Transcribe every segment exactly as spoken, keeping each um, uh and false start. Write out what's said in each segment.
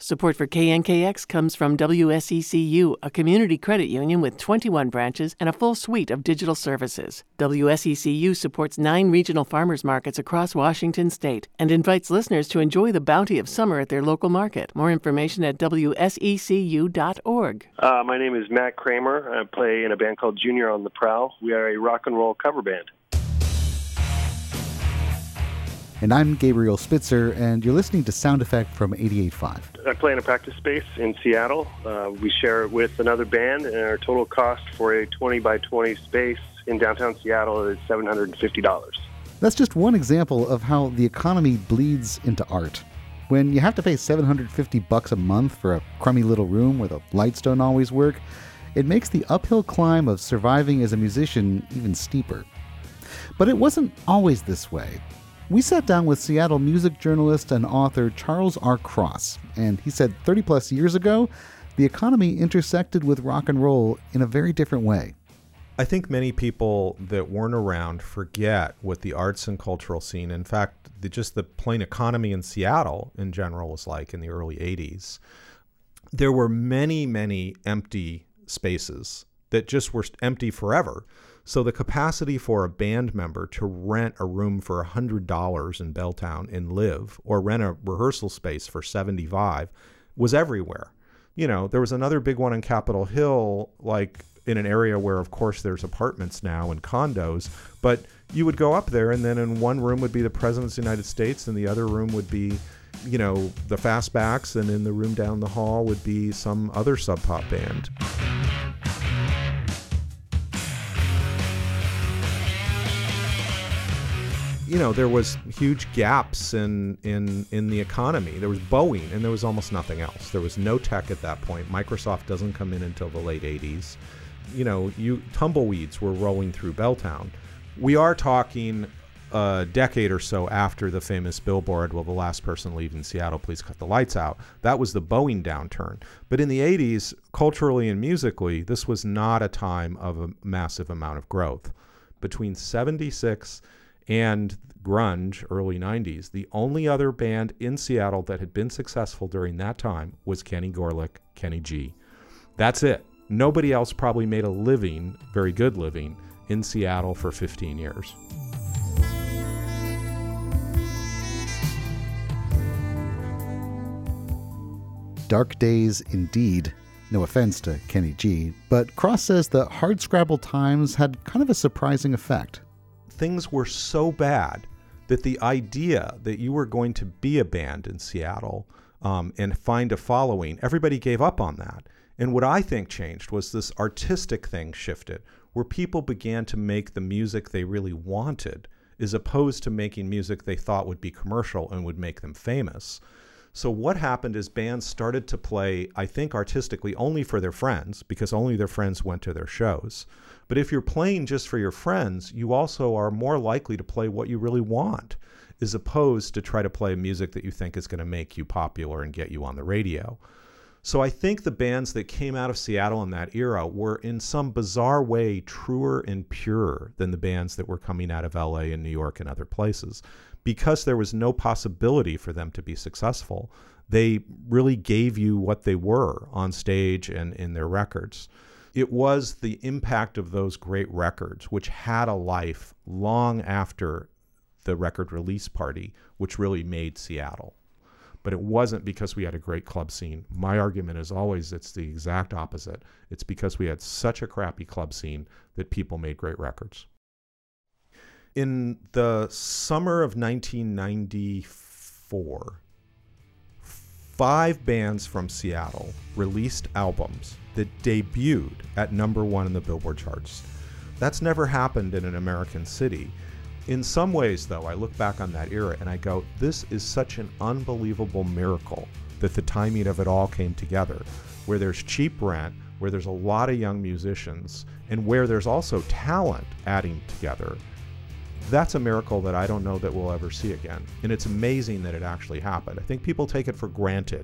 Support for K N K X comes from W S E C U, a community credit union with twenty-one branches and a full suite of digital services. W S E C U supports nine regional farmers markets across Washington state and invites listeners to enjoy the bounty of summer at their local market. More information at W S E C U dot org. Uh, my name is Matt Kramer. I play in a band called Junior on the Prowl. We are a rock and roll cover band. And I'm Gabriel Spitzer, and you're listening to Sound Effect from eighty-eight point five. I play in a practice space in Seattle. Uh, we share it with another band, and our total cost for a twenty by twenty space in downtown Seattle is seven hundred fifty dollars. That's just one example of how the economy bleeds into art. When you have to pay seven hundred fifty bucks a month for a crummy little room where the lights don't always work, it makes the uphill climb of surviving as a musician even steeper. But it wasn't always this way. We sat down with Seattle music journalist and author Charles R. Cross, and he said thirty plus years ago, the economy intersected with rock and roll in a very different way. I think many people that weren't around forget what the arts and cultural scene, in fact, the, just the plain economy in Seattle in general was like in the early eighties. There were many, many empty spaces that just were empty forever. So the capacity for a band member to rent a room for one hundred dollars in Belltown and live, or rent a rehearsal space for seventy-five dollars, was everywhere. You know, there was another big one in Capitol Hill, like in an area where, of course, there's apartments now and condos, but you would go up there and then in one room would be the President of the United States and the other room would be, you know, the Fastbacks, and in the room down the hall would be some other sub pop band. You know, there was huge gaps in, in in the economy. There was Boeing, and there was almost nothing else. There was no tech at that point. Microsoft doesn't come in until the late eighties. You know, you tumbleweeds were rolling through Belltown. We are talking a decade or so after the famous billboard, "Will the last person leaving Seattle please cut the lights out?" That was the Boeing downturn. But in the eighties, culturally and musically, this was not a time of a massive amount of growth. Between seventy-six and grunge, early nineties, the only other band in Seattle that had been successful during that time was Kenny Gorlick, Kenny G. That's it. Nobody else probably made a living, very good living, in Seattle for fifteen years. Dark days indeed. No offense to Kenny G, but Cross says the hardscrabble times had kind of a surprising effect. Things were so bad that the idea that you were going to be a band in Seattle um, and find a following, everybody gave up on that. And what I think changed was this artistic thing shifted, where people began to make the music they really wanted, as opposed to making music they thought would be commercial and would make them famous. So what happened is bands started to play, I think artistically, only for their friends, because only their friends went to their shows. But if you're playing just for your friends, you also are more likely to play what you really want, as opposed to try to play music that you think is going to make you popular and get you on the radio. So I think the bands that came out of Seattle in that era were in some bizarre way truer and purer than the bands that were coming out of L A and New York and other places. Because there was no possibility for them to be successful, they really gave you what they were on stage and in their records. It was the impact of those great records, which had a life long after the record release party, which really made Seattle. But it wasn't because we had a great club scene. My argument is always it's the exact opposite. It's because we had such a crappy club scene that people made great records. In the summer of nineteen ninety-four, five bands from Seattle released albums that debuted at number one in the Billboard charts. That's never happened in an American city. In some ways, though, I look back on that era and I go, this is such an unbelievable miracle that the timing of it all came together, where there's cheap rent, where there's a lot of young musicians, and where there's also talent adding together. That's a miracle that I don't know that we'll ever see again. And it's amazing that it actually happened. I think people take it for granted.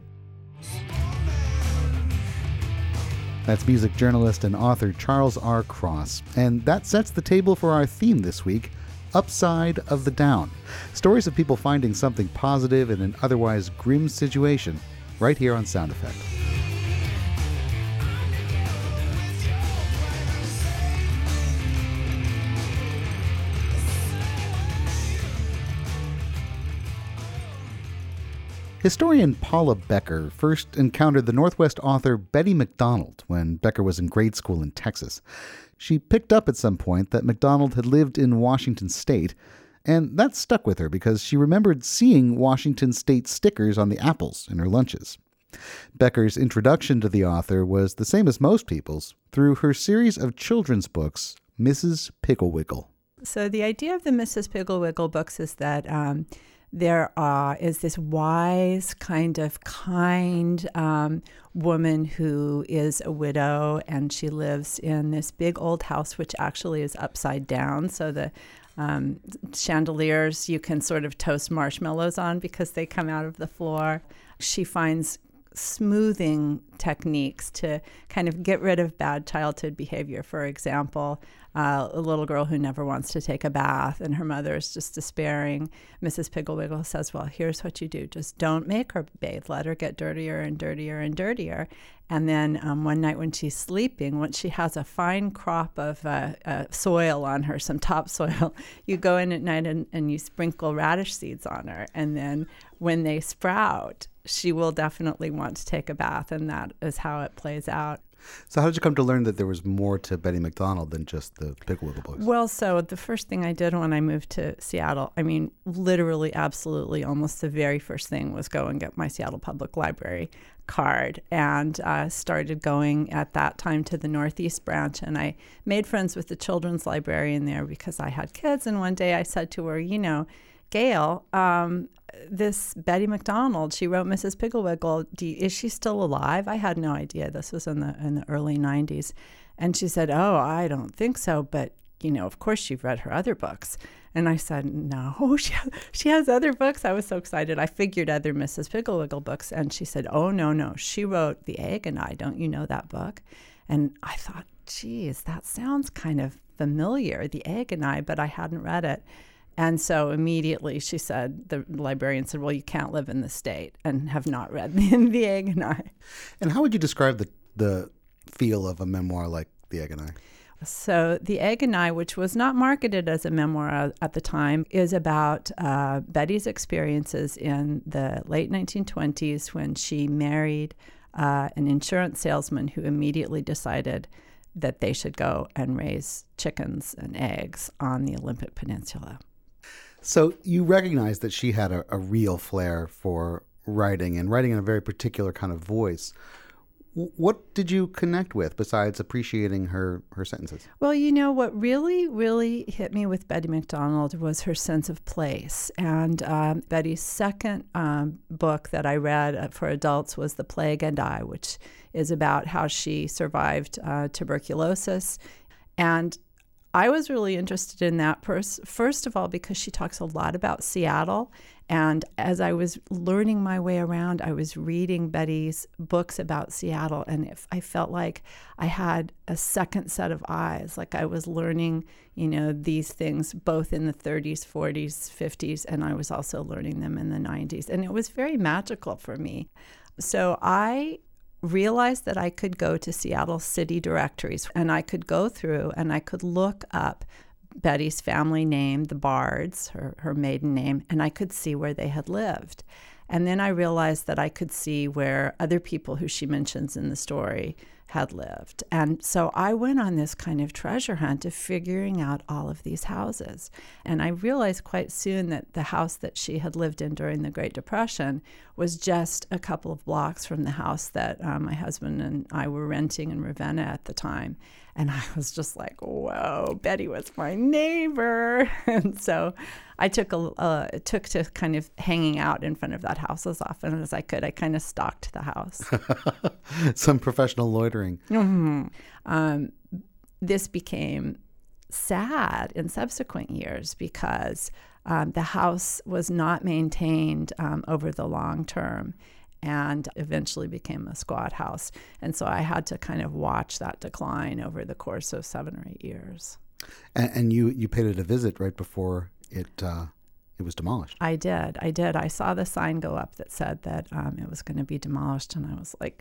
That's music journalist and author Charles R. Cross. And that sets the table for our theme this week, Upside of the Down. Stories of people finding something positive in an otherwise grim situation, right here on Sound Effect. Historian Paula Becker first encountered the Northwest author Betty McDonald when Becker was in grade school in Texas. She picked up at some point that McDonald had lived in Washington State, and that stuck with her because she remembered seeing Washington State stickers on the apples in her lunches. Becker's introduction to the author was the same as most people's, through her series of children's books, Missus Pigglewiggle. So the idea of the Missus Pigglewiggle books is that um, there uh, is this wise, kind of kind um, woman who is a widow, and she lives in this big old house, which actually is upside down. So the um, chandeliers you can sort of toast marshmallows on because they come out of the floor. She finds smoothing techniques to kind of get rid of bad childhood behavior. For example, uh, a little girl who never wants to take a bath and her mother is just despairing. Missus Pigglewiggle says, well, here's what you do. Just don't make her bathe. Let her get dirtier and dirtier and dirtier. And then um, one night when she's sleeping, when she has a fine crop of uh, uh, soil on her, some topsoil, you go in at night and, and you sprinkle radish seeds on her. And then when they sprout, she will definitely want to take a bath, and that is how it plays out. So how did you come to learn that there was more to Betty McDonald than just the Pigglewiggle books? Well, so the first thing I did when I moved to Seattle, I mean, literally, absolutely, almost the very first thing was go and get my Seattle Public Library card, and uh, started going at that time to the Northeast branch. And I made friends with the children's librarian there because I had kids. And one day I said to her, you know, Gail, um, this Betty McDonald, she wrote Missus Pigglewiggle. Do you, is she still alive? I had no idea. This was in the in the early nineties. And she said, oh, I don't think so. But, you know, of course you've read her other books. And I said, no, she has, she has other books. I was so excited. I figured other Missus Pigglewiggle books. And she said, oh, no, no. She wrote The Egg and I. Don't you know that book? And I thought, geez, that sounds kind of familiar, The Egg and I, but I hadn't read it. And so immediately she said, the librarian said, well, you can't live in the state and have not read The, the Egg and I. And how would you describe the, the feel of a memoir like The Egg and I? So The Egg and I, which was not marketed as a memoir at the time, is about uh, Betty's experiences in the late nineteen twenties when she married uh, an insurance salesman who immediately decided that they should go and raise chickens and eggs on the Olympic Peninsula. So you recognize that she had a, a real flair for writing and writing in a very particular kind of voice. What did you connect with besides appreciating her, her sentences? Well, you know, what really, really hit me with Betty McDonald was her sense of place. And um, Betty's second um, book that I read for adults was The Plague and I, which is about how she survived uh, tuberculosis. And I was really interested in that, pers- first of all, because she talks a lot about Seattle. And as I was learning my way around, I was reading Betty's books about Seattle, and if I felt like I had a second set of eyes, like I was learning, you know, these things both in the thirties, forties, fifties, and I was also learning them in the nineties. And it was very magical for me. So I realized that I could go to Seattle city directories, and I could go through and I could look up Betty's family name, the Bards, her, her maiden name, and I could see where they had lived. And then I realized that I could see where other people who she mentions in the story had lived. And so I went on this kind of treasure hunt of figuring out all of these houses. And I realized quite soon that the house that she had lived in during the Great Depression was just a couple of blocks from the house that um, my husband and I were renting in Ravenna at the time. And I was just like, whoa, Betty was my neighbor. And so I took a uh, took to kind of hanging out in front of that house as often as I could. I kind of stalked the house. Some professional loitering. Mm-hmm. Um, this became sad in subsequent years because um, the house was not maintained um, over the long term, and eventually became a squat house. And so I had to kind of watch that decline over the course of seven or eight years. And, and you, you paid it a visit right before it uh, it it was demolished. I did. I did. I saw the sign go up that said that um, it was going to be demolished, and I was like,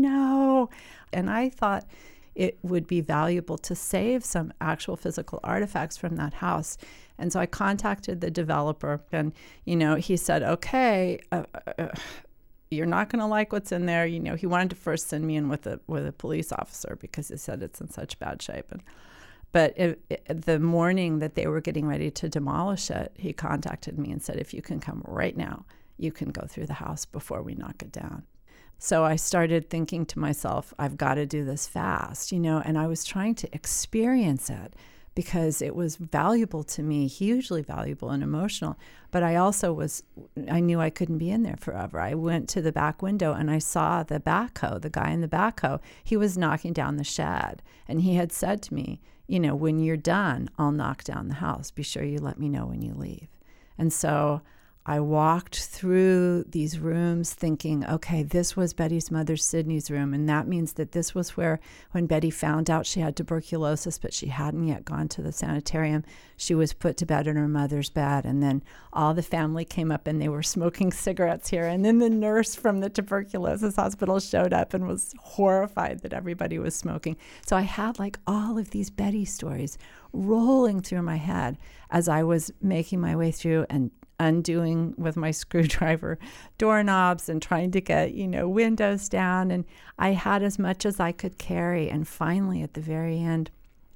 no. And I thought it would be valuable to save some actual physical artifacts from that house. And so I contacted the developer, and, you know, he said, okay, uh, uh, you're not going to like what's in there. You know, he wanted to first send me in with a with a police officer because he said it's in such bad shape. And But it, it, the morning that they were getting ready to demolish it, he contacted me and said, if you can come right now, you can go through the house before we knock it down. So I started thinking to myself, I've got to do this fast, you know, and I was trying to experience it because it was valuable to me, hugely valuable and emotional. But I also was, I knew I couldn't be in there forever. I went to the back window and I saw the backhoe, the guy in the backhoe. He was knocking down the shed, and he had said to me, you know, when you're done, I'll knock down the house. Be sure you let me know when you leave. And so I walked through these rooms thinking, okay, this was Betty's mother, Sydney's room. And that means that this was where, when Betty found out she had tuberculosis, but she hadn't yet gone to the sanitarium, she was put to bed in her mother's bed. And then all the family came up and they were smoking cigarettes here. And then the nurse from the tuberculosis hospital showed up and was horrified that everybody was smoking. So I had like all of these Betty stories rolling through my head as I was making my way through and undoing with my screwdriver doorknobs and trying to get, you know, windows down. And I had as much as I could carry. And finally, at the very end,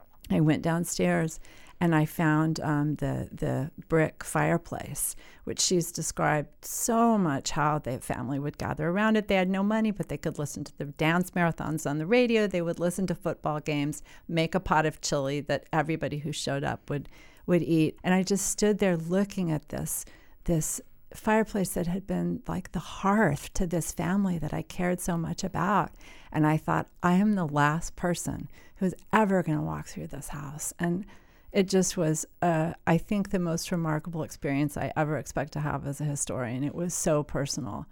I went downstairs and I found um, the the brick fireplace, which she's described so much how the family would gather around it. They had no money, but they could listen to the dance marathons on the radio. They would listen to football games, make a pot of chili that everybody who showed up would would eat. And I just stood there looking at this this fireplace that had been like the hearth to this family that I cared so much about. And I thought, I am the last person who's ever going to walk through this house. And it just was, uh, I think, the most remarkable experience I ever expect to have as a historian. It was so personal.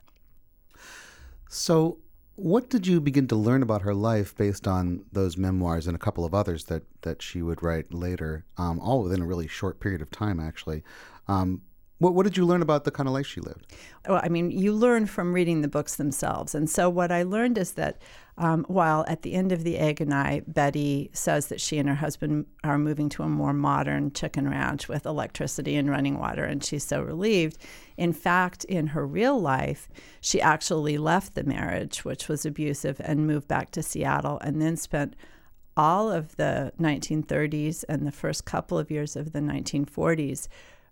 So what did you begin to learn about her life based on those memoirs and a couple of others that, that she would write later, um, all within a really short period of time, actually? Um, what, what did you learn about the kind of life she lived? Well, I mean, you learn from reading the books themselves. And so what I learned is that um, while at the end of The Egg and I, Betty says that she and her husband are moving to a more modern chicken ranch with electricity and running water, and she's so relieved. In fact, in her real life, she actually left the marriage, which was abusive, and moved back to Seattle, and then spent all of the nineteen thirties and the first couple of years of the nineteen forties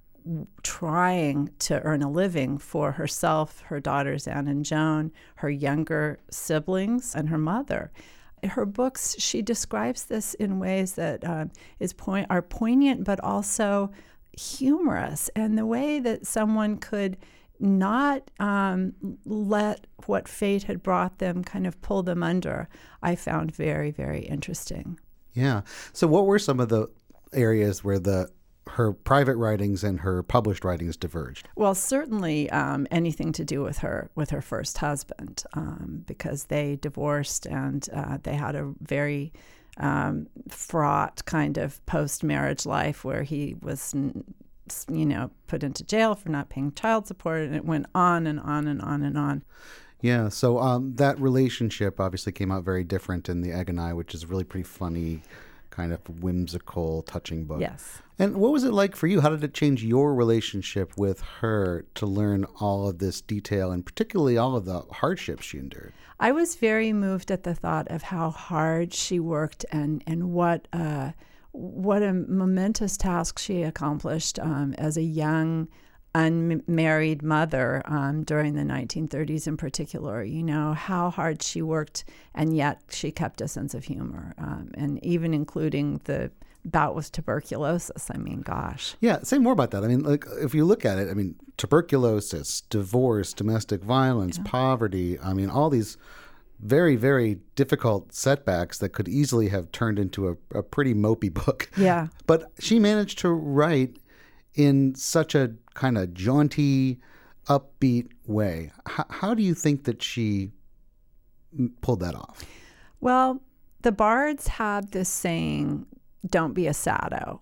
trying to earn a living for herself, her daughters Anne and Joan, her younger siblings, and her mother. Her books, she describes this in ways that um, is point are poignant but also humorous, and the way that someone could not um, let what fate had brought them kind of pull them under, I found very, very interesting. Yeah. So what were some of the areas where the her private writings and her published writings diverged? Well, certainly um, anything to do with her with her first husband, um, because they divorced and uh, they had a very um, fraught kind of post-marriage life where he was, you know, put into jail for not paying child support, and it went on and on and on and on. Yeah, so um, that relationship obviously came out very different in The Egg and I, which is a really pretty funny, kind of whimsical, touching book. Yes. And what was it like for you? How did it change your relationship with her to learn all of this detail and particularly all of the hardships she endured? I was very moved at the thought of how hard she worked and, and what uh, what a momentous task she accomplished um, as a young, unmarried mother um, during the nineteen thirties in particular. You know, how hard she worked, and yet she kept a sense of humor, um, and even including the bout with tuberculosis. I mean, gosh. Yeah, say more about that. I mean, like, if you look at it, I mean, tuberculosis, divorce, domestic violence, yeah. poverty, I mean, all these very, very difficult setbacks that could easily have turned into a, a pretty mopey book. Yeah. But she managed to write in such a kind of jaunty, upbeat way. H- how do you think that she pulled that off? Well, the bards had this saying, don't be a sado.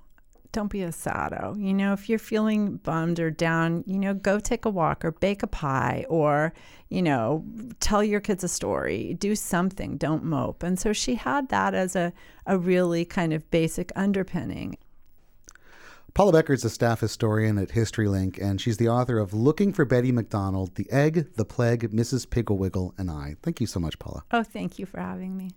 don't be a sado. You know, if you're feeling bummed or down, you know, go take a walk or bake a pie or, you know, tell your kids a story. Do something. Don't mope. And so she had that as a, a really kind of basic underpinning. Paula Becker's a staff historian at HistoryLink, and she's the author of Looking for Betty McDonald, The Egg, the Plague, Missus Pigglewiggle, and I. Thank you so much, Paula. Oh, thank you for having me.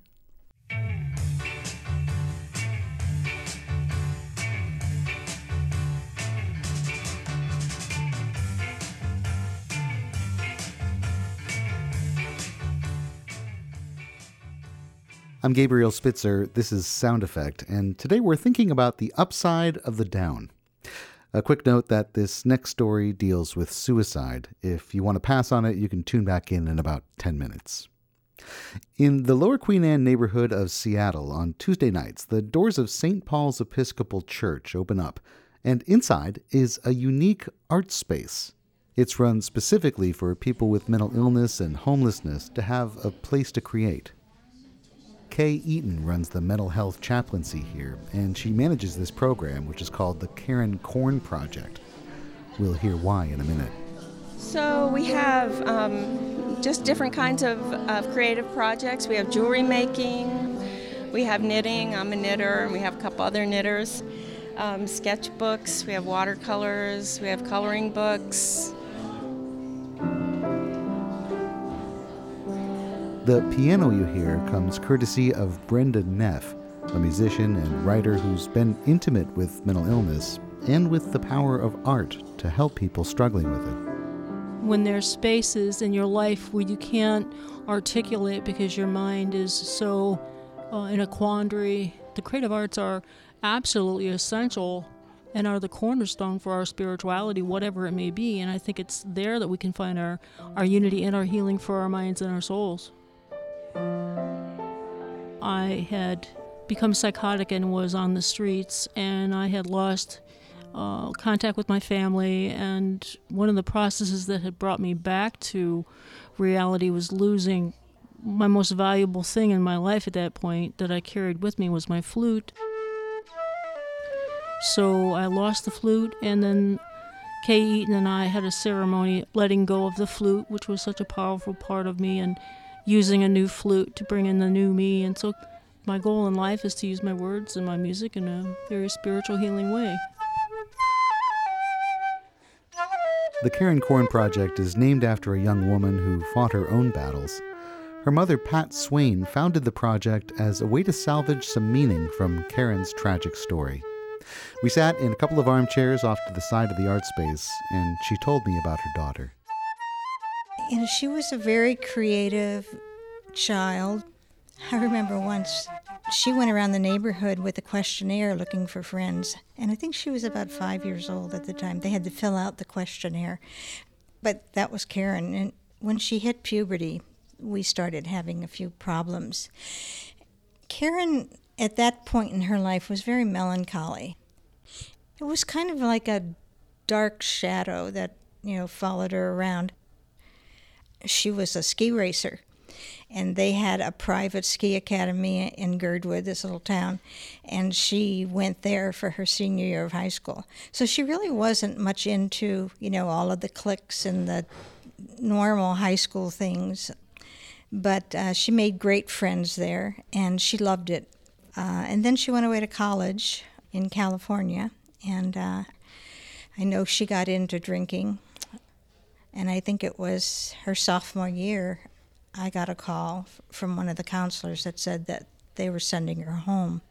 I'm Gabriel Spitzer. This is Sound Effect, and today we're thinking about the upside of the down. A quick note that this next story deals with suicide. If you want to pass on it, you can tune back in in about ten minutes. In the Lower Queen Anne neighborhood of Seattle on Tuesday nights, the doors of Saint Paul's Episcopal Church open up, and inside is a unique art space. It's run specifically for people with mental illness and homelessness to have a place to create. Kay Eaton runs the mental health chaplaincy here, and she manages this program, which is called the Karen Korn Project. We'll hear why in a minute. So we have um, just different kinds of, of creative projects. We have jewelry making, we have knitting, I'm a knitter, and we have a couple other knitters. Um, sketchbooks, we have watercolors, we have coloring books. The piano you hear comes courtesy of Brenda Neff, a musician and writer who's been intimate with mental illness and with the power of art to help people struggling with it. When there's spaces in your life where you can't articulate because your mind is so uh, in a quandary, the creative arts are absolutely essential and are the cornerstone for our spirituality, whatever it may be. And I think it's there that we can find our, our unity and our healing for our minds and our souls. I had become psychotic and was on the streets, and I had lost uh, contact with my family, and one of the processes that had brought me back to reality was losing my most valuable thing in my life at that point that I carried with me was my flute. So I lost the flute, and then Kay Eaton and I had a ceremony letting go of the flute, which was such a powerful part of me, and using a new flute to bring in the new me. And so my goal in life is to use my words and my music in a very spiritual, healing way. The Karen Korn Project is named after a young woman who fought her own battles. Her mother, Pat Swain, founded the project as a way to salvage some meaning from Karen's tragic story. We sat in a couple of armchairs off to the side of the art space, and she told me about her daughter. You know, she was a very creative child. I remember once she went around the neighborhood with a questionnaire looking for friends, and I think she was about five years old at the time. They had to fill out the questionnaire, but that was Karen. And when she hit puberty, we started having a few problems. Karen, at that point in her life, was very melancholy. It was kind of like a dark shadow that, you know, followed her around. She was a ski racer, and they had a private ski academy in Girdwood, this little town, and she went there for her senior year of high school. So she really wasn't much into, you know, all of the cliques and the normal high school things, but uh, she made great friends there, and she loved it. Uh, and then she went away to college in California, and uh, I know she got into drinking. And I think it was her sophomore year, I got a call from one of the counselors that said that they were sending her home.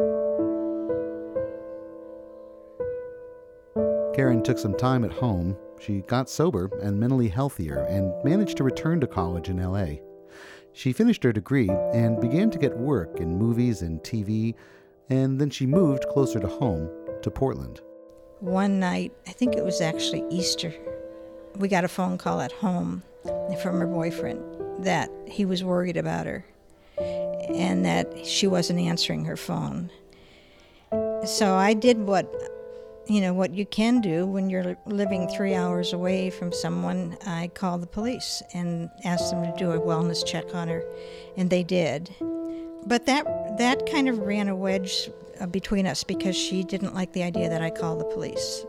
Karen took some time at home. She got sober and mentally healthier and managed to return to college in L A. She finished her degree and began to get work in movies and T V, and then she moved closer to home, to Portland. One night, I think it was actually Easter, we got a phone call at home from her boyfriend that he was worried about her and that she wasn't answering her phone. So I did what, you know, what you can do when you're living three hours away from someone. I called the police and asked them to do a wellness check on her, and they did. But that that kind of ran a wedge uh, between us because she didn't like the idea that I call the police.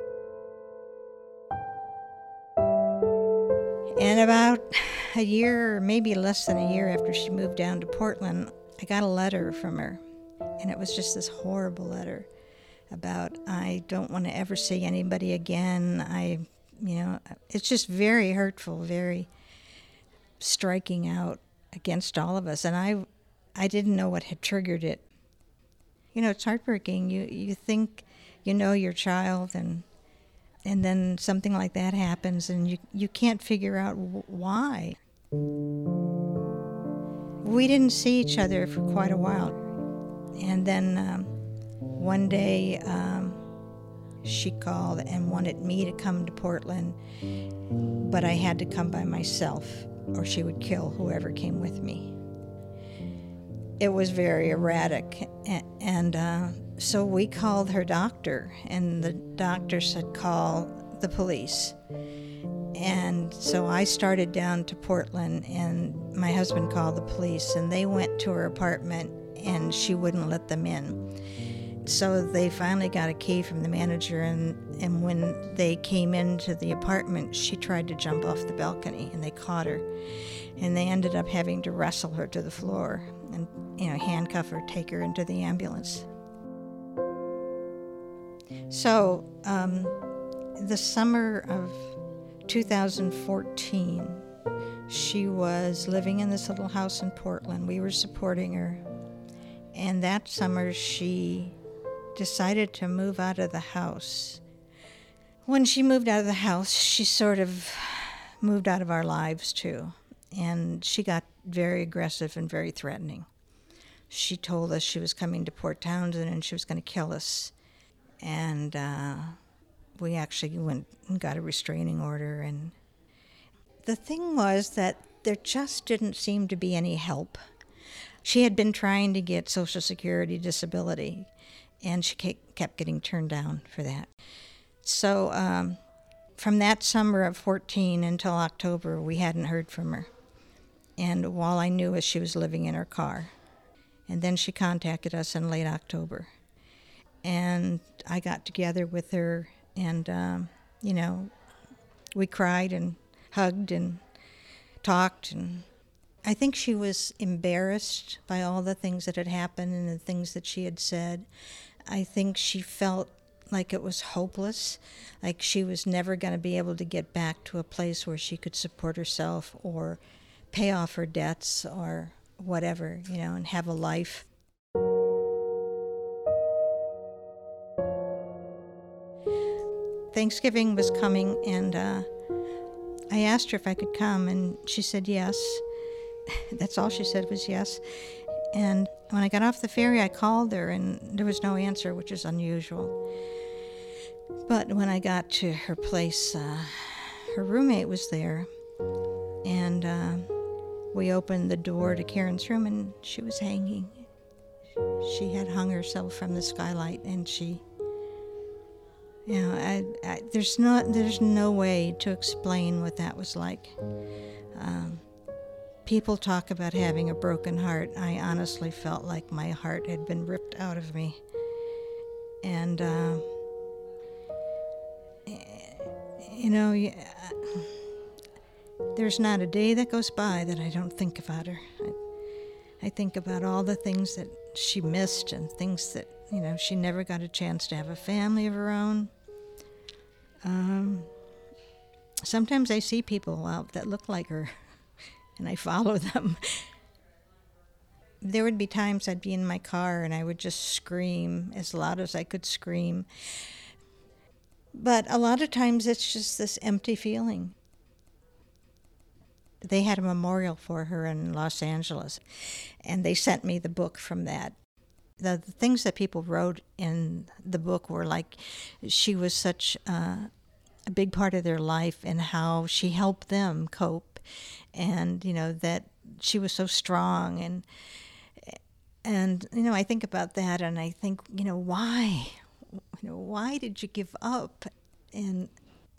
And about a year, or maybe less than a year after she moved down to Portland, I got a letter from her. And it was just this horrible letter about, I don't want to ever see anybody again. I, you know, it's just very hurtful, very striking out against all of us. And I, I didn't know what had triggered it. You know, it's heartbreaking. You, you think you know your child, and and then something like that happens, and you, you can't figure out w- why. We didn't see each other for quite a while. And then um, one day um, she called and wanted me to come to Portland, but I had to come by myself or she would kill whoever came with me. It was very erratic, and uh, so we called her doctor, and the doctor said, call the police. And so I started down to Portland, and my husband called the police, and they went to her apartment, and she wouldn't let them in. So they finally got a key from the manager, and, and when they came into the apartment, she tried to jump off the balcony, and they caught her. And they ended up having to wrestle her to the floor and, you know, handcuff her, take her into the ambulance. So um, the summer of two thousand fourteen, she was living in this little house in Portland. We were supporting her. And that summer, she decided to move out of the house. When she moved out of the house, she sort of moved out of our lives, too. And she got very aggressive and very threatening. She told us she was coming to Port Townsend and she was going to kill us. And uh, we actually went and got a restraining order. And the thing was that there just didn't seem to be any help. She had been trying to get Social Security disability, and she kept getting turned down for that. So um, from that summer of fourteen until October, we hadn't heard from her. And all I knew is she was living in her car. And then she contacted us in late October. And I got together with her, and, um, you know, we cried and hugged and talked. And I think she was embarrassed by all the things that had happened and the things that she had said. I think she felt like it was hopeless, like she was never going to be able to get back to a place where she could support herself or pay off her debts or whatever, you know, and have a life. Thanksgiving was coming, and uh, I asked her if I could come, and she said yes. That's all she said was yes. And when I got off the ferry, I called her, and there was no answer, which is unusual. But when I got to her place, uh, her roommate was there, and uh, we opened the door to Karen's room, and she was hanging. She had hung herself from the skylight, and she, you know, I, I, there's not, there's no way to explain what that was like. Um, people talk about having a broken heart. I honestly felt like my heart had been ripped out of me, and uh, you know. There's not a day that goes by that I don't think about her. I, I think about all the things that she missed and things that, you know, she never got a chance to have a family of her own. Um, sometimes I see people out that look like her, and I follow them. There would be times I'd be in my car and I would just scream as loud as I could scream. But a lot of times it's just this empty feeling. They had a memorial for her in Los Angeles, and they sent me the book from that. The, the things that people wrote in the book were like she was such uh, a big part of their life and how she helped them cope, and, you know, that she was so strong. And, and you know, I think about that, and I think, you know, why? You know, why did you give up? And,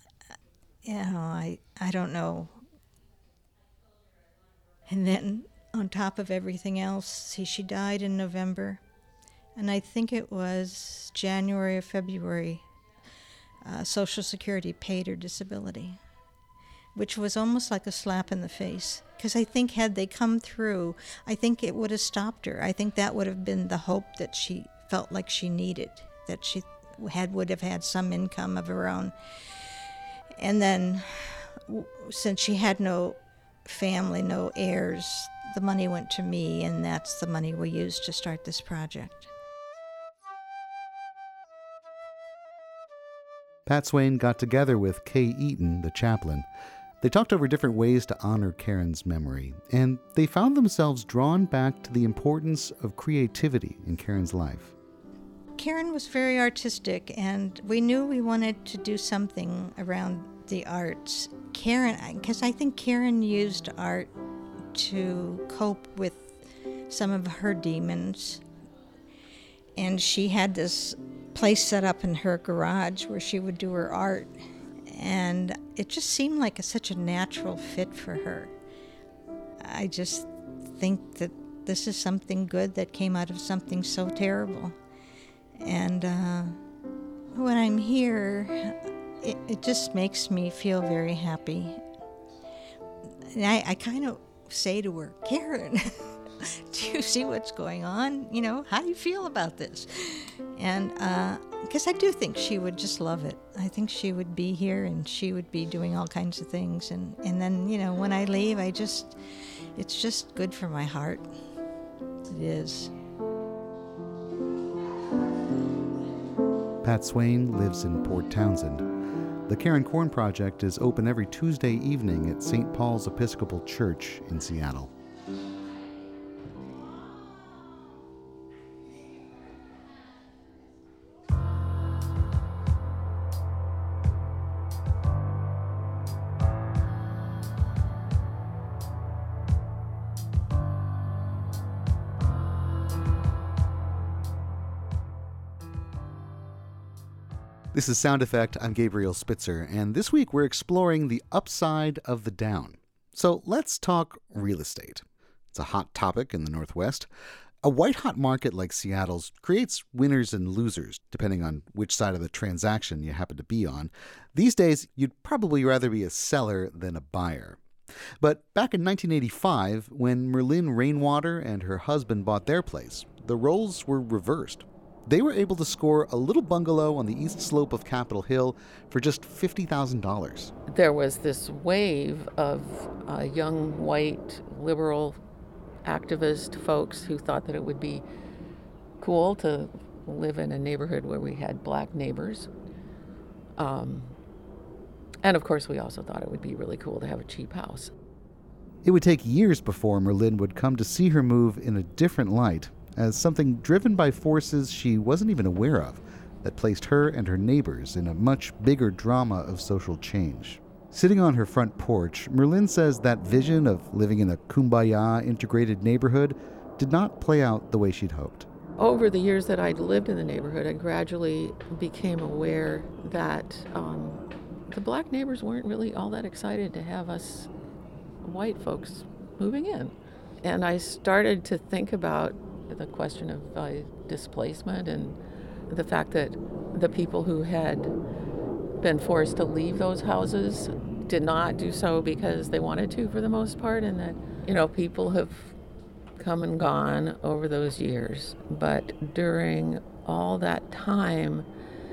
you know, I, I don't know. And then on top of everything else. See, she died in November, and I think it was January or February, uh, Social Security paid her disability, which was almost like a slap in the face. Because I think had they come through, I think it would have stopped her. I think that would have been the hope that she felt like she needed, that she had would have had some income of her own. And then, w- since she had no family, no heirs, the money went to me, and that's the money we used to start this project. Pat Swain got together with Kay Eaton, the chaplain. They talked over different ways to honor Karen's memory, and they found themselves drawn back to the importance of creativity in Karen's life. Karen was very artistic, and we knew we wanted to do something around the arts. Karen, because I think Karen used art to cope with some of her demons. And she had this place set up in her garage where she would do her art. And it just seemed like a, such a natural fit for her. I just think that this is something good that came out of something so terrible. And uh, when I'm here, it, it just makes me feel very happy. And I, I kind of say to her, Karen, do you see what's going on? You know, how do you feel about this? And because uh, I do think she would just love it. I think she would be here and she would be doing all kinds of things. And, and then, you know, when I leave, I just, it's just good for my heart. It is. Pat Swain lives in Port Townsend. The Karen Korn Project is open every Tuesday evening at Saint Paul's Episcopal Church in Seattle. This is Sound Effect. I'm Gabriel Spitzer, and this week we're exploring the upside of the down. So let's talk real estate. It's a hot topic in the Northwest. A white-hot market like Seattle's creates winners and losers, depending on which side of the transaction you happen to be on. These days, you'd probably rather be a seller than a buyer. But back in nineteen eighty-five, when Merlin Rainwater and her husband bought their place, the roles were reversed. They were able to score a little bungalow on the east slope of Capitol Hill for just fifty thousand dollars. There was this wave of uh, young, white, liberal activist folks who thought that it would be cool to live in a neighborhood where we had black neighbors. Um, and of course, we also thought it would be really cool to have a cheap house. It would take years before Merlin would come to see her move in a different light, as something driven by forces she wasn't even aware of, that placed her and her neighbors in a much bigger drama of social change. Sitting on her front porch, Merlin says that vision of living in a kumbaya integrated neighborhood did not play out the way she'd hoped. Over the years that I'd lived in the neighborhood, I gradually became aware that um, the black neighbors weren't really all that excited to have us white folks moving in. And I started to think about the question of uh, displacement and the fact that the people who had been forced to leave those houses did not do so because they wanted to, for the most part, and that, you know, people have come and gone over those years. But during all that time,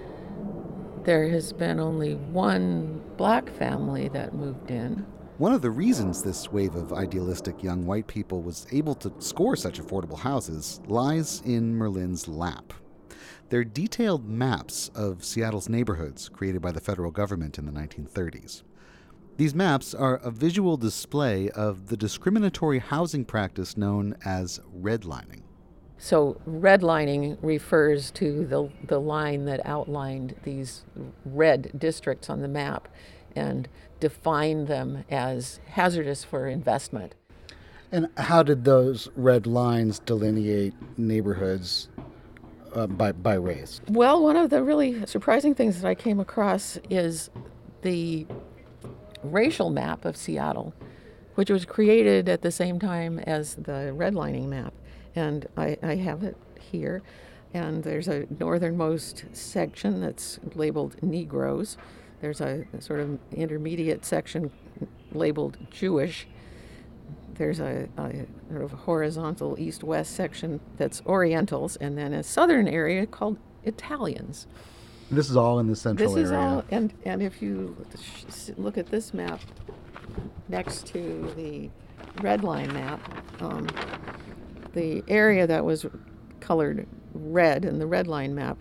there has been only one black family that moved in. One of the reasons this wave of idealistic young white people was able to score such affordable houses lies in Merlin's lap. They're detailed maps of Seattle's neighborhoods created by the federal government in the nineteen thirties. These maps are a visual display of the discriminatory housing practice known as redlining. So redlining refers to the, the line that outlined these red districts on the map and defined them as hazardous for investment. And how did those red lines delineate neighborhoods uh, by, by race? Well, one of the really surprising things that I came across is the racial map of Seattle which was created at the same time as the redlining map. And I, I have it here. And there's a northernmost section that's labeled Negroes. There's a, a sort of intermediate section labeled Jewish. There's a, a sort of horizontal east-west section that's Orientals, and then a southern area called Italians. This is all in the central this is area. all, and, and if you sh- look at this map next to the red line map, um, the area that was colored red in the red line map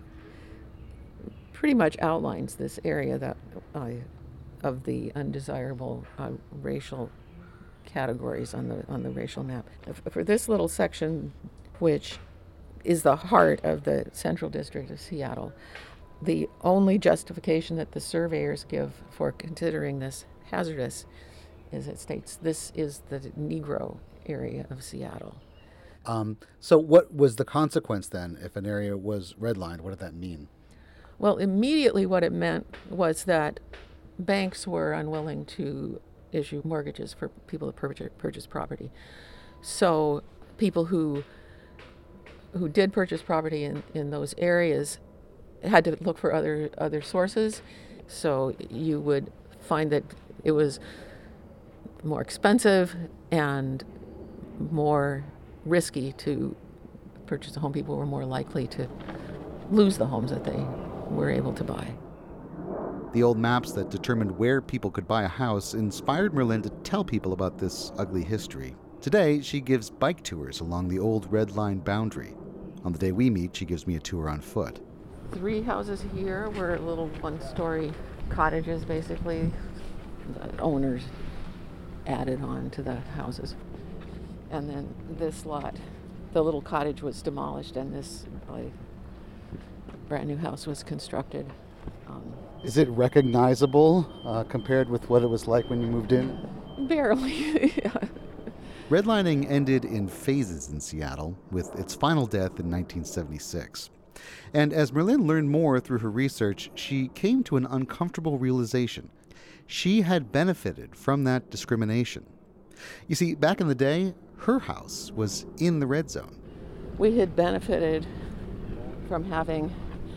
pretty much outlines this area that uh, of the undesirable uh, racial categories on the on the racial map. For this little section, which is the heart of the Central District of Seattle, the only justification that the surveyors give for considering this hazardous is it states this is the Negro area of Seattle. Um, so what was the consequence then if an area was redlined? What did that mean? Well, immediately what it meant was that banks were unwilling to issue mortgages for people to purchase, purchase property. So people who who did purchase property in, in those areas had to look for other other sources. So you would find that it was more expensive and more risky to purchase a home. People were more likely to lose the homes that they were able to buy. The old maps that determined where people could buy a house inspired Merlin to tell people about this ugly history. Today, she gives bike tours along the old red line boundary. On the day we meet, she gives me a tour on foot. Three houses here were little one-story cottages, basically. The owners added on to the houses. And then this lot, the little cottage was demolished and this like, brand new house was constructed. Um, Is it recognizable uh, compared with what it was like when you moved in? Barely. Yeah. Redlining ended in phases in Seattle, with its final death in nineteen seventy-six. And as Merlin learned more through her research, she came to an uncomfortable realization. She had benefited from that discrimination. You see, back in the day, her house was in the red zone. We had benefited from having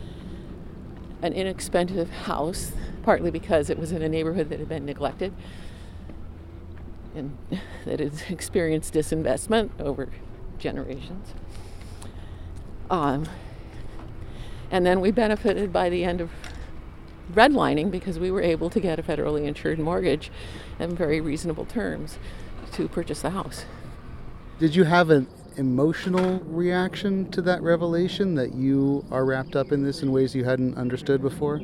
an inexpensive house, partly because it was in a neighborhood that had been neglected and that had experienced disinvestment over generations. Um, and then we benefited by the end of redlining because we were able to get a federally insured mortgage at very reasonable terms to purchase the house. Did you have an emotional reaction to that revelation that you are wrapped up in this in ways you hadn't understood before?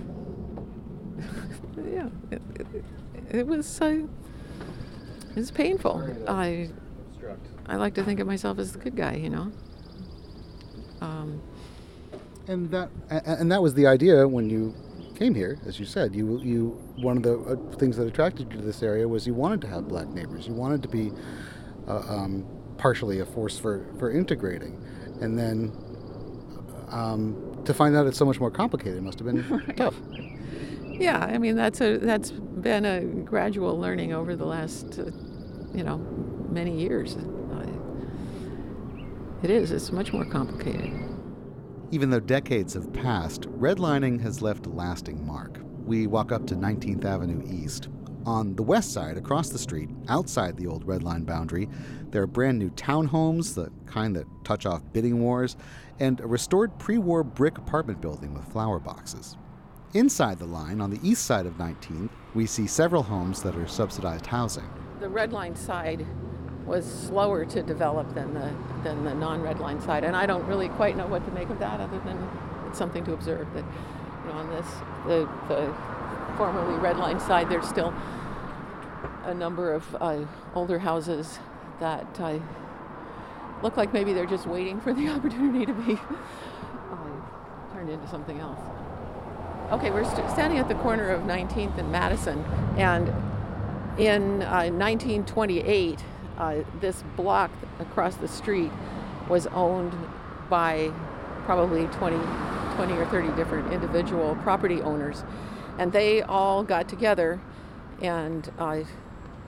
Yeah, it, it, it was uh, it was painful. I I like to think of myself as the good guy, you know. Um, and that and that was the idea when you came here, as you said. You you one of the uh, things that attracted you to this area was you wanted to have black neighbors. You wanted to be uh, um, partially a force for, for integrating, and then um, to find out it's so much more complicated, it must have been right. tough. Yeah, I mean that's a that's been a gradual learning over the last, uh, you know, many years. Uh, it is. It's much more complicated. Even though decades have passed, redlining has left a lasting mark. We walk up to nineteenth Avenue East. On the west side, across the street, outside the old red line boundary, there are brand new townhomes, the kind that touch off bidding wars, and a restored pre-war brick apartment building with flower boxes. Inside the line, on the east side of nineteenth, we see several homes that are subsidized housing. The red line side was slower to develop than the than the non-red line side, and I don't really quite know what to make of that, other than it's something to observe. That, you know, on this the the formerly red line side, there's still a number of uh, older houses that uh, look like maybe they're just waiting for the opportunity to be uh, turned into something else. Okay, we're st- standing at the corner of nineteenth and Madison, and in uh, nineteen twenty-eight, uh, this block across the street was owned by probably twenty, twenty or thirty different individual property owners, and they all got together and uh,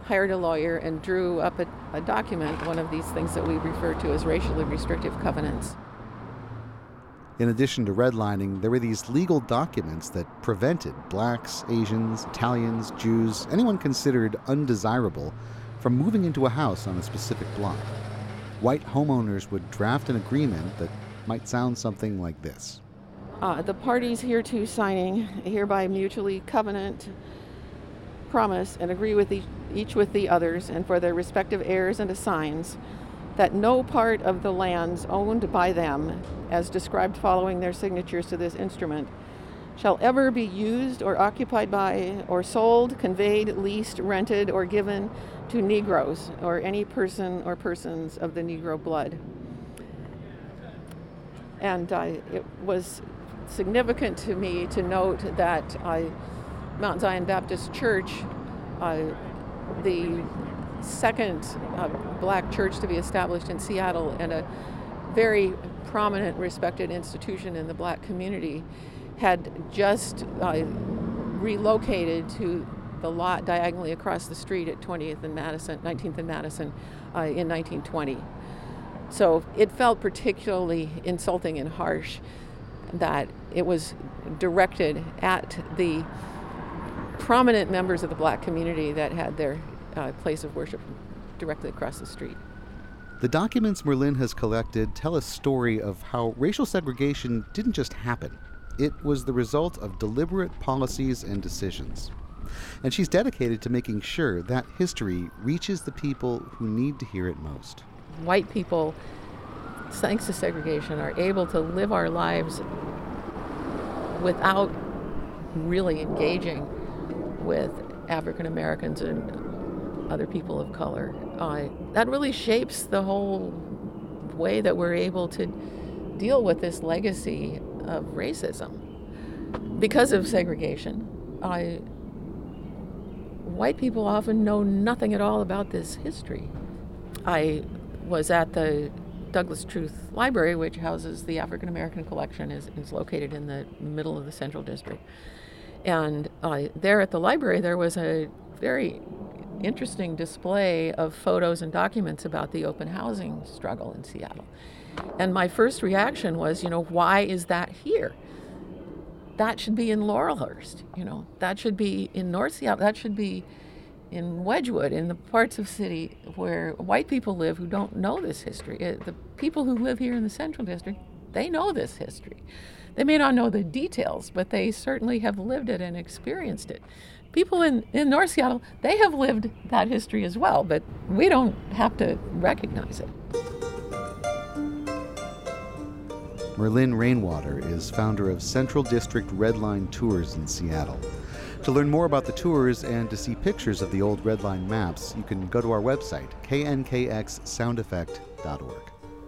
hired a lawyer and drew up a, a document, one of these things that we refer to as racially restrictive covenants. In addition to redlining, there were these legal documents that prevented blacks, Asians, Italians, Jews, anyone considered undesirable from moving into a house on a specific block. White homeowners would draft an agreement that might sound something like this. Uh, the parties hereto signing hereby mutually covenant, promise, and agree with each, each with the others and for their respective heirs and assigns that no part of the lands owned by them, as described following their signatures to this instrument, shall ever be used or occupied by or sold, conveyed, leased, rented, or given to Negroes or any person or persons of the Negro blood. And uh, it was significant to me to note that uh, Mount Zion Baptist Church, uh, the second uh, black church to be established in Seattle and a very prominent, respected institution in the black community, had just uh, relocated to the lot diagonally across the street at twentieth and Madison, nineteenth and Madison uh, in nineteen twenty. So it felt particularly insulting and harsh that it was directed at the prominent members of the black community that had their uh, place of worship directly across the street. The documents Merlin has collected tell a story of how racial segregation didn't just happen. It was the result of deliberate policies and decisions. And she's dedicated to making sure that history reaches the people who need to hear it most. White people, thanks to segregation, are able to live our lives without really engaging with African Americans and other people of color. Uh, that really shapes the whole way that we're able to deal with this legacy of racism. Because of segregation, uh, white people often know nothing at all about this history. I was at the Douglas Truth Library, which houses the African American collection, is, is located in the middle of the Central District. And uh, there at the library, there was a very interesting display of photos and documents about the open housing struggle in Seattle. And my first reaction was, you know, why is that here? That should be in Laurelhurst, you know, that should be in North Seattle, that should be in Wedgwood, in the parts of city where white people live who don't know this history. The people who live here in the Central District, they know this history. They may not know the details, but they certainly have lived it and experienced it. People in, in North Seattle, they have lived that history as well, but we don't have to recognize it. Merlin Rainwater is founder of Central District Redline Tours in Seattle. To learn more about the tours and to see pictures of the old Redline maps, you can go to our website, k n k x sound effect dot org.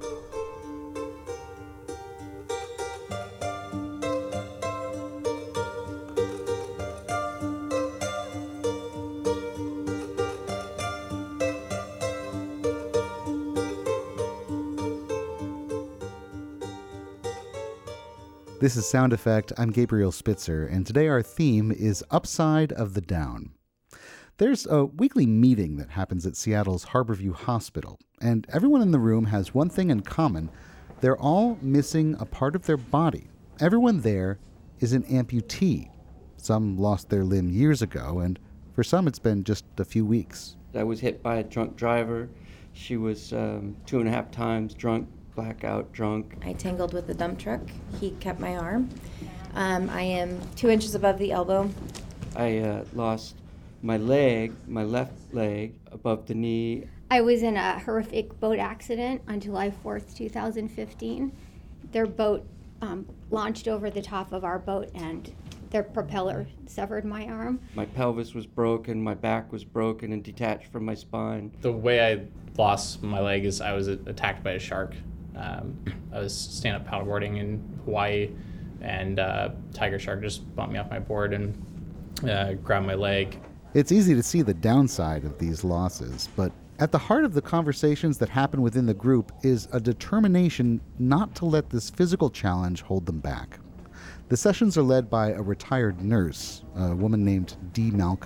This is Sound Effect. I'm Gabriel Spitzer, and today our theme is Upside of the Down. There's a weekly meeting that happens at Seattle's Harborview Hospital, and everyone in the room has one thing in common. They're all missing a part of their body. Everyone there is an amputee. Some lost their limb years ago, and for some it's been just a few weeks. I was hit by a drunk driver. She was um, two and a half times drunk. Blackout, drunk. I tangled with the dump truck. He kept my arm. Um, I am two inches above the elbow. I uh, lost my leg, my left leg, above the knee. I was in a horrific boat accident on July fourth, two thousand fifteen. Their boat um, launched over the top of our boat and their propeller severed my arm. My pelvis was broken, my back was broken and detached from my spine. The way I lost my leg is I was attacked by a shark. Um, I was stand-up paddleboarding in Hawaii, and uh, tiger shark just bumped me off my board and uh, grabbed my leg. It's easy to see the downside of these losses, but at the heart of the conversations that happen within the group is a determination not to let this physical challenge hold them back. The sessions are led by a retired nurse, a woman named Dee Malco.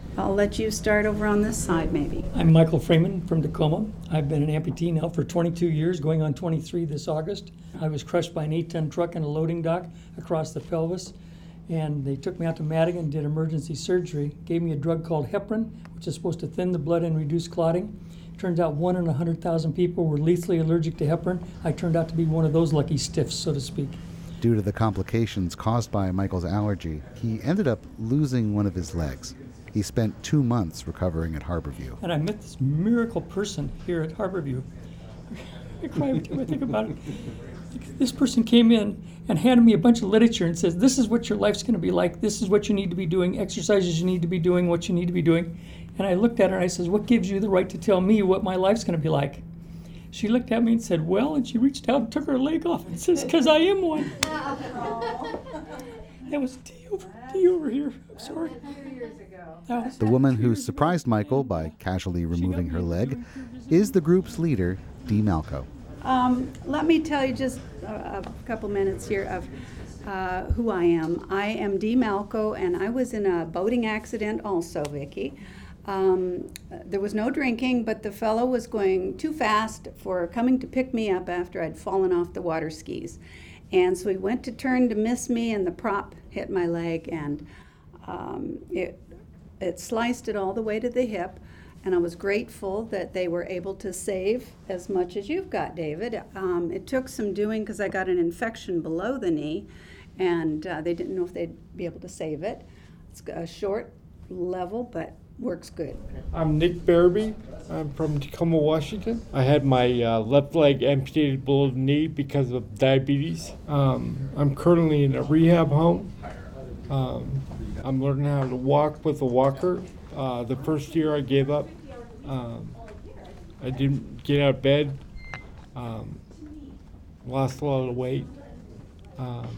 I'll let you start over on this side, maybe. I'm Michael Freeman from Tacoma. I've been an amputee now for twenty-two years, going on twenty-three this August. I was crushed by an eight-ton truck in a loading dock across the pelvis, and they took me out to Madigan, did emergency surgery, gave me a drug called heparin, which is supposed to thin the blood and reduce clotting. Turns out one in one hundred thousand people were lethally allergic to heparin. I turned out to be one of those lucky stiffs, so to speak. Due to the complications caused by Michael's allergy, he ended up losing one of his legs. He spent two months recovering at Harborview. And I met this miracle person here at Harborview. I cry every time I think about it. This person came in and handed me a bunch of literature and says, this is what your life's going to be like. This is what you need to be doing, exercises you need to be doing, what you need to be doing. And I looked at her and I says, what gives you the right to tell me what my life's going to be like? She looked at me and said, well, and she reached out and took her leg off and says, because I am one. That was Dee over, Dee over here. I'm sorry. The woman who surprised Michael by casually removing her leg is the group's leader, Dee Malco. Um, let me tell you just a, a couple minutes here of uh, who I am. I am Dee Malco, and I was in a boating accident also, Vicki. Um, there was no drinking, but the fellow was going too fast for coming to pick me up after I'd fallen off the water skis. And so he went to turn to miss me, and the prop hit my leg, and um, it, it sliced it all the way to the hip. And I was grateful that they were able to save as much as you've got, David. Um, it took some doing because I got an infection below the knee, and uh, they didn't know if they'd be able to save it. It's a short level, but works good. I'm Nick Barabee. I'm from Tacoma, Washington. I had my uh, left leg amputated below the knee because of diabetes. Um, I'm currently in a rehab home. Um, I'm learning how to walk with a walker. Uh, the first year I gave up. Um, I didn't get out of bed. Um, lost a lot of weight. Um,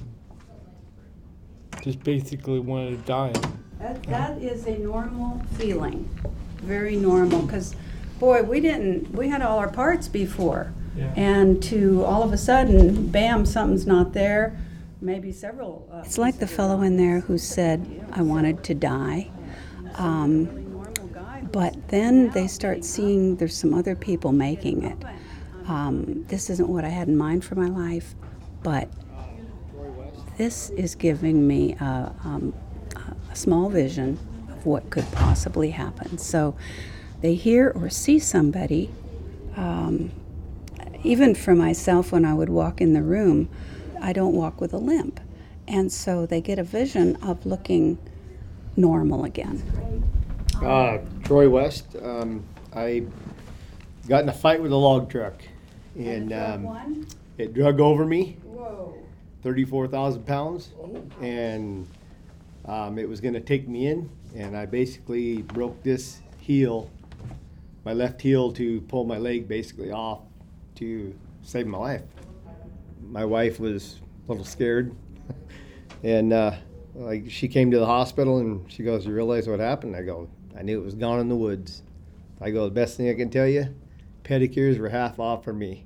just basically wanted to die. That, that is a normal feeling, very normal, because, boy, we didn't, we had all our parts before. Yeah. And to all of a sudden, bam, something's not there, maybe several. Uh, it's like the fellow in there who said, I wanted to die. Um, but then they start seeing there's some other people making it. Um, this isn't what I had in mind for my life, but this is giving me a, um, a small vision of what could possibly happen. So they hear or see somebody, um, even for myself when I would walk in the room, I don't walk with a limp. And so they get a vision of looking normal again. Uh, Troy West. Um, I got in a fight with a log truck, and um, it drug over me, thirty-four thousand pounds, and um, it was going to take me in, and I basically broke this heel, my left heel, to pull my leg basically off to save my life. My wife was a little scared, and uh, like she came to the hospital, and she goes, "You realize what happened?" I go, I knew it was gone in the woods. I go, the best thing I can tell you, pedicures were half off for me.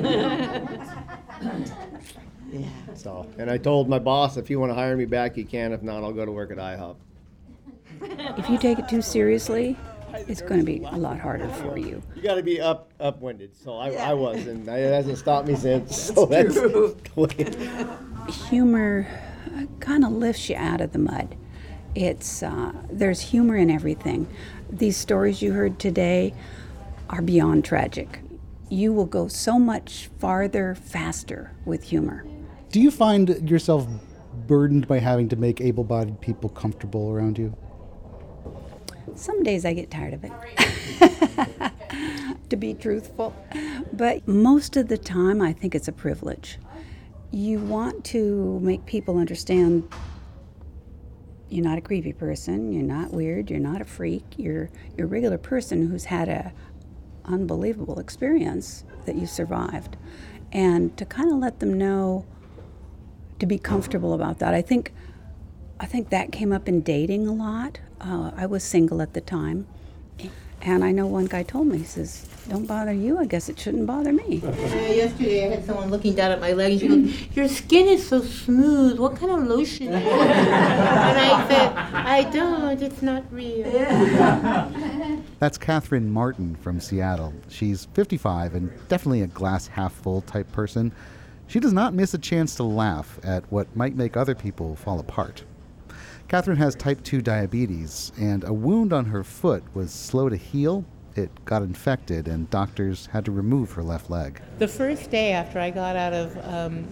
Yeah. So, and I told my boss, if you want to hire me back, you can. If not, I'll go to work at IHOP. If you take it too seriously, it's going to be a lot harder for you. You got to be up, upwinded. So I, yeah. I was, and it hasn't stopped me since. So that's true. Humor kind of lifts you out of the mud. It's uh, there's humor in everything. These stories you heard today are beyond tragic. You will go so much farther, faster with humor. Do you find yourself burdened by having to make able-bodied people comfortable around you? Some days I get tired of it, to be truthful. But most of the time, I think it's a privilege. You want to make people understand you're not a creepy person, you're not weird, you're not a freak, you're, you're a regular person who's had a unbelievable experience that you survived. And to kind of let them know, to be comfortable about that. I think I think that came up in dating a lot. Uh, I was single at the time. And I know one guy told me, he says, don't bother you, I guess it shouldn't bother me. Uh, yesterday I had someone looking down at my leg and she goes, your skin is so smooth, what kind of lotion do you use? And I said, I don't, it's not real. That's Catherine Martin from Seattle. She's fifty-five and definitely a glass half full type person. She does not miss a chance to laugh at what might make other people fall apart. Catherine has type two diabetes, and a wound on her foot was slow to heal. It got infected, and doctors had to remove her left leg. The first day after I got out of um,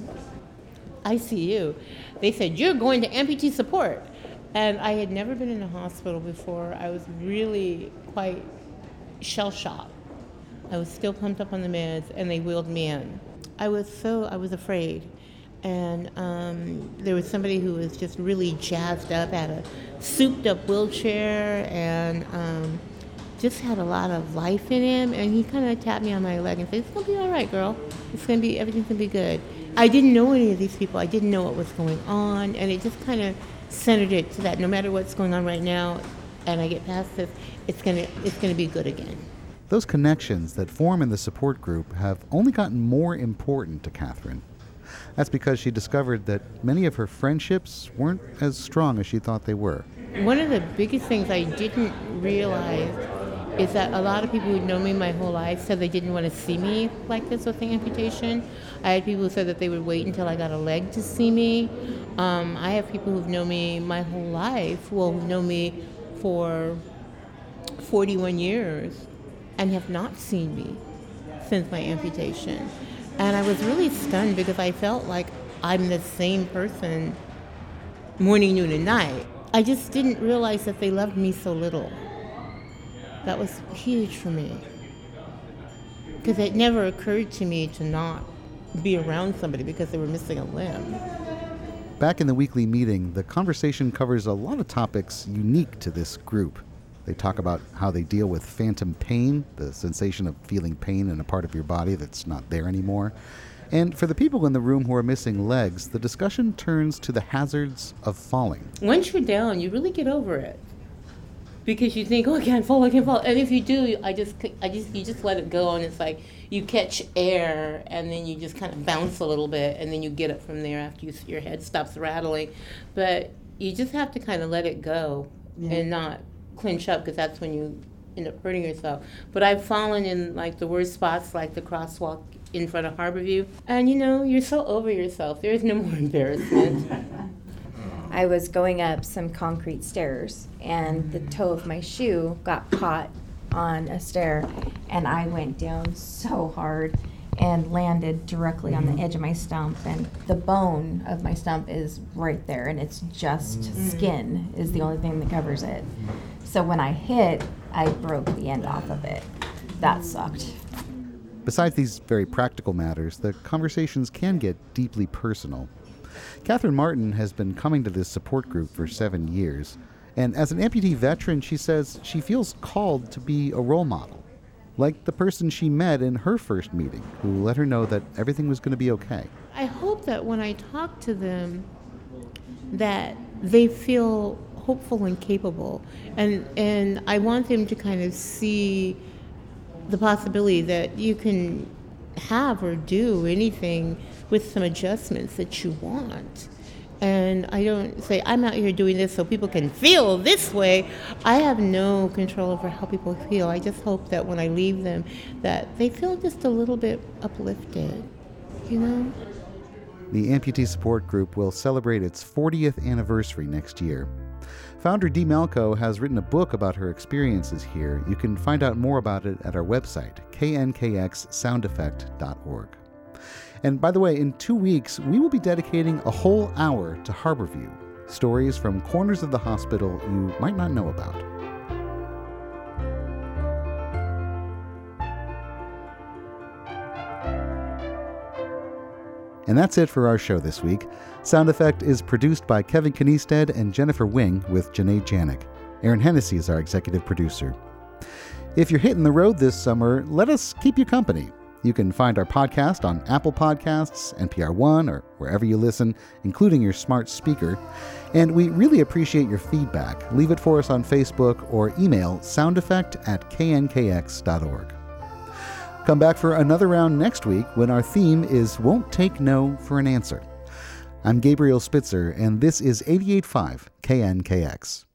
I C U, they said, you're going to amputee support. And I had never been in a hospital before. I was really quite shell-shocked. I was still pumped up on the meds, and they wheeled me in. I was so, I was afraid. And um, there was somebody who was just really jazzed up, had a souped-up wheelchair, and um, just had a lot of life in him. And he kind of tapped me on my leg and said, it's going to be all right, girl. It's going to be, everything's going to be good. I didn't know any of these people. I didn't know what was going on. And it just kind of centered it to that no matter what's going on right now, and I get past this, it's going to it's going to be good again. Those connections that form in the support group have only gotten more important to Catherine. That's because she discovered that many of her friendships weren't as strong as she thought they were. One of the biggest things I didn't realize is that a lot of people who know me my whole life said they didn't want to see me like this with the amputation. I had people who said that they would wait until I got a leg to see me. Um, I have people who've known me my whole life, well, who've known me for forty-one years and have not seen me since my amputation. And I was really stunned because I felt like I'm the same person morning, noon, and night. I just didn't realize that they loved me so little. That was huge for me. Because it never occurred to me to not be around somebody because they were missing a limb. Back in the weekly meeting, the conversation covers a lot of topics unique to this group. They talk about how they deal with phantom pain, the sensation of feeling pain in a part of your body that's not there anymore. And for the people in the room who are missing legs, the discussion turns to the hazards of falling. Once you're down, you really get over it. Because you think, oh, I can't fall, I can't fall. And if you do, I just, I just, you just let it go, and it's like you catch air, and then you just kind of bounce a little bit, and then you get up from there after you, your head stops rattling. But you just have to kind of let it go yeah. and not clinch up, because that's when you end up hurting yourself. But I've fallen in like the worst spots, like the crosswalk in front of Harborview, and you know, you're so over yourself. There's no more embarrassment. I was going up some concrete stairs, and the toe of my shoe got caught on a stair, and I went down so hard and landed directly on the edge of my stump, and the bone of my stump is right there, and it's just skin is the only thing that covers it. So when I hit, I broke the end off of it. That sucked. Besides these very practical matters, the conversations can get deeply personal. Catherine Martin has been coming to this support group for seven years, and as an amputee veteran, she says she feels called to be a role model, like the person she met in her first meeting, who let her know that everything was going to be okay. I hope that when I talk to them, that they feel hopeful and capable, and and I want them to kind of see the possibility that you can have or do anything with some adjustments that you want. And I don't say, I'm out here doing this so people can feel this way. I have no control over how people feel. I just hope that when I leave them, that they feel just a little bit uplifted, you know? The Amputee Support Group will celebrate its fortieth anniversary next year. Founder Dee Malko has written a book about her experiences here. You can find out more about it at our website, k n k x sound effect dot org. And by the way, in two weeks, we will be dedicating a whole hour to Harborview, stories from corners of the hospital you might not know about. And that's it for our show this week. Sound Effect is produced by Kevin Kniested and Jennifer Wing with Janae Janik. Aaron Hennessy is our executive producer. If you're hitting the road this summer, let us keep you company. You can find our podcast on Apple Podcasts, N P R One, or wherever you listen, including your smart speaker. And we really appreciate your feedback. Leave it for us on Facebook or email soundeffect at k n k x dot org. Come back for another round next week when our theme is Won't Take No for an Answer. I'm Gabriel Spitzer, and this is eighty-eight point five K N K X.